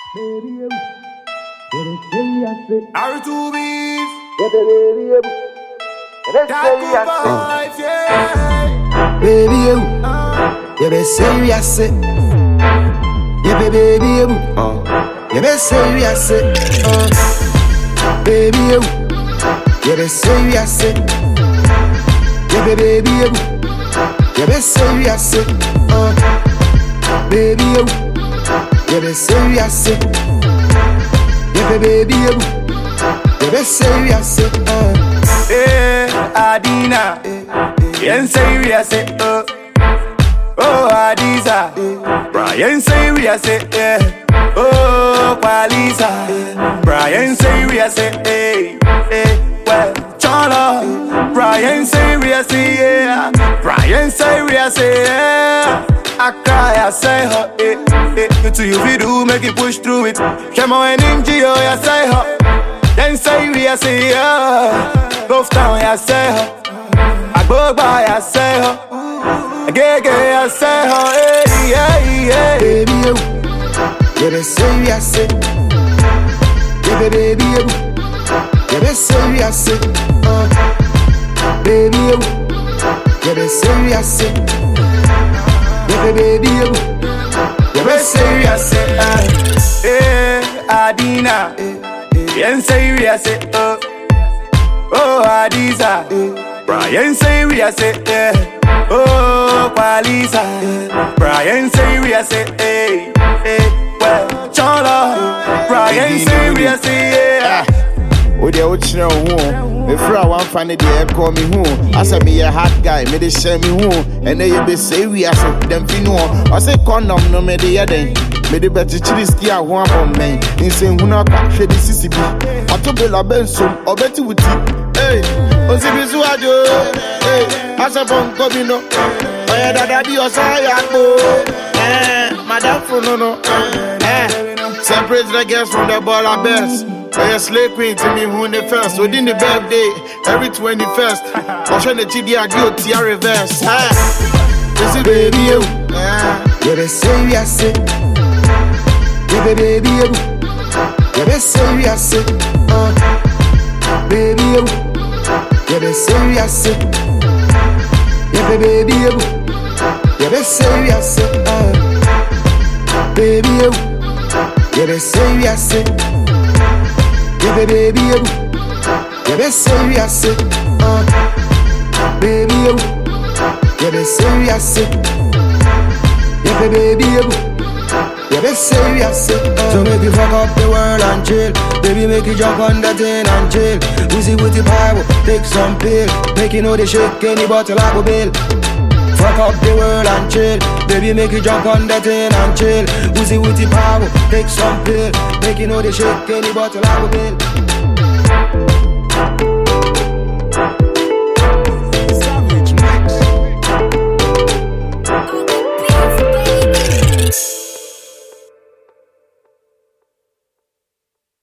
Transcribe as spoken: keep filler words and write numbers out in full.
Baby, baby, say I say. R two B's. Baby, baby, baby, say I say. Yeah. Baby, you, baby, say I say. Yeah, baby, you, uh, baby, say I say. Uh, baby, you, baby, say I say. Yeah, baby, you, baby, say I say. Uh, baby, you, baby, say I say. Yeah, baby, you, baby, say I say. Uh, Hey, Adina. Yen say we a say. Uh. Oh, Adiza. Brian say we a say. Yeah. Oh, Qualisa. Brian say we a say. Hey, hey. Well, Chala. Brian say we a say. Yeah. Brian say we a say. Yeah. I cry, I say her. Eh, eh. You two you fi do, make it push through it. Come on, N G O, I say her. Then say we a say yeah. Both town, I say her. I go by, I say her. I get gay, I say her. Hey, yeah, yeah. Baby, you, baby, say I say. Yeah, baby, you, baby, say I say. Uh, baby, you, baby, say I say. Yeah, baby, you, baby, say I say. Uh, Hey, Adina. Yen say we a say. Oh, oh, Adiza. Brian say we a say. Yeah. Oh, Qualisa. Brian say we a say. Hey, hey. Well, Chala. Brian say we a say. Yeah. Oh, they would know who. If I want funny, they call me who. I say me a hot guy, me they share me who. And they be say we are so them fino. I say condom no me they day. Me they better chili ski a one on me. Insane who not catch the C C B. I told Bella Benson or Betty with it. Hey, Ozibizu Ajo. Hey, I say bon comino. Oh yeah, that be your side. Eh, Madame Frono. Eh, separate the girls from the baller best. I a slave queen to me who the first. Within the birthday, every twenty-first. I'll show the T D I go to your reverse. This is baby, you, baby, say I say. Yeah, baby, you, baby, say I say. Uh, baby, you, baby, say I say. Yeah, baby, you, baby, say I say. Uh, baby, you, baby, say I say. Yeah, baby, you, baby, say I say. Uh, baby, you, baby, say I say. Yeah, baby, you, baby, say I say. Uh. So make you fuck up the world and chill. Baby, make you jump on that thing and chill. Wheezy with the power, take some pill. Make you know they shake any bottle I go bill. Fuck up the world and chill. Baby, make you jump on that thing and chill. Wheezy with the power, take some pill. Make you know they shake any bottle I go bill.